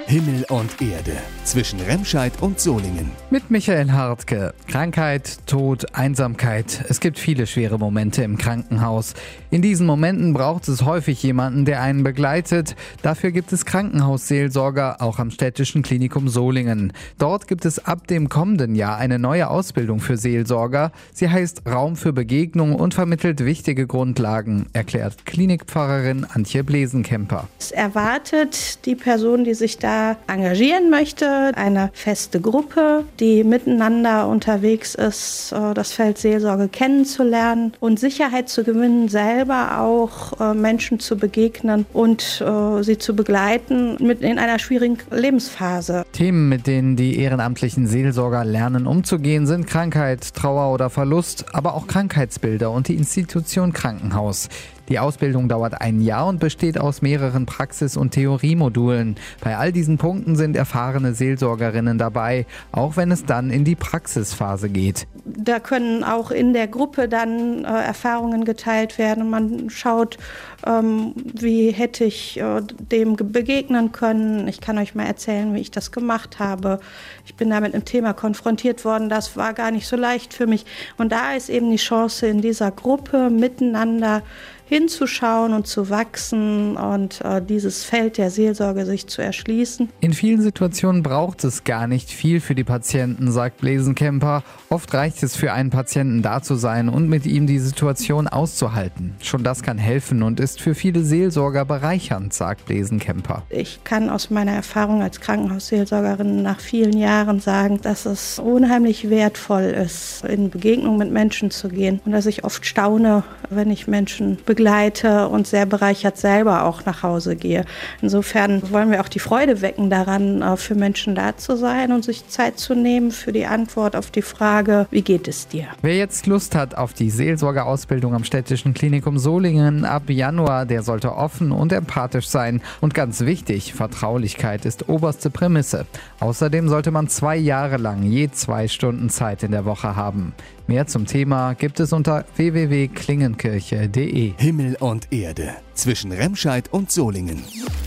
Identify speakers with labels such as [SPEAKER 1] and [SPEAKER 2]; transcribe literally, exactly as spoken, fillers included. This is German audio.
[SPEAKER 1] Himmel und Erde zwischen Remscheid und Solingen.
[SPEAKER 2] Mit Michael Hartke. Krankheit, Tod, Einsamkeit. Es gibt viele schwere Momente im Krankenhaus. In diesen Momenten braucht es häufig jemanden, der einen begleitet. Dafür gibt es Krankenhausseelsorger, auch am Städtischen Klinikum Solingen. Dort gibt es ab dem kommenden Jahr eine neue Ausbildung für Seelsorger. Sie heißt Raum für Begegnung und vermittelt wichtige Grundlagen, erklärt Klinikpfarrerin Antje Blesenkemper.
[SPEAKER 3] Es erwartet die Person, die sich da engagieren möchte, eine feste Gruppe, die miteinander unterwegs ist, das Feld Seelsorge kennenzulernen und Sicherheit zu gewinnen, selber auch Menschen zu begegnen und sie zu begleiten mit in einer schwierigen Lebensphase.
[SPEAKER 2] Themen, mit denen die ehrenamtlichen Seelsorger lernen umzugehen, sind Krankheit, Trauer oder Verlust, aber auch Krankheitsbilder und die Institution Krankenhaus. Die Ausbildung dauert ein Jahr und besteht aus mehreren Praxis- und Theoriemodulen. Bei all diesen Punkten sind erfahrene Seelsorgerinnen dabei, auch wenn es dann in die Praxisphase geht.
[SPEAKER 3] Da können auch in der Gruppe dann äh, Erfahrungen geteilt werden. Man schaut, ähm, wie hätte ich äh, dem begegnen können. Ich kann euch mal erzählen, wie ich das gemacht habe. Ich bin da mit einem Thema konfrontiert worden, das war gar nicht so leicht für mich. Und da ist eben die Chance, in dieser Gruppe miteinander hinzuschauen und zu wachsen und äh, dieses Feld der Seelsorge sich zu erschließen.
[SPEAKER 2] In vielen Situationen braucht es gar nicht viel für die Patienten, sagt Blesenkemper. Oft reicht es für einen Patienten da zu sein und mit ihm die Situation auszuhalten. Schon das kann helfen und ist für viele Seelsorger bereichernd, sagt Blesenkemper.
[SPEAKER 3] Ich kann aus meiner Erfahrung als Krankenhausseelsorgerin nach vielen Jahren sagen, dass es unheimlich wertvoll ist, in Begegnung mit Menschen zu gehen und dass ich oft staune, wenn ich Menschen begleite und sehr bereichert selber auch nach Hause gehe. Insofern wollen wir auch die Freude wecken daran, für Menschen da zu sein und sich Zeit zu nehmen für die Antwort auf die Frage, wie geht es dir?
[SPEAKER 2] Wer jetzt Lust hat auf die Seelsorgeausbildung am Städtischen Klinikum Solingen ab Januar, der sollte offen und empathisch sein. Und ganz wichtig, Vertraulichkeit ist oberste Prämisse. Außerdem sollte man zwei Jahre lang je zwei Stunden Zeit in der Woche haben. Mehr zum Thema gibt es unter w w w punkt klingenkirche punkt de.
[SPEAKER 1] Himmel und Erde zwischen Remscheid und Solingen.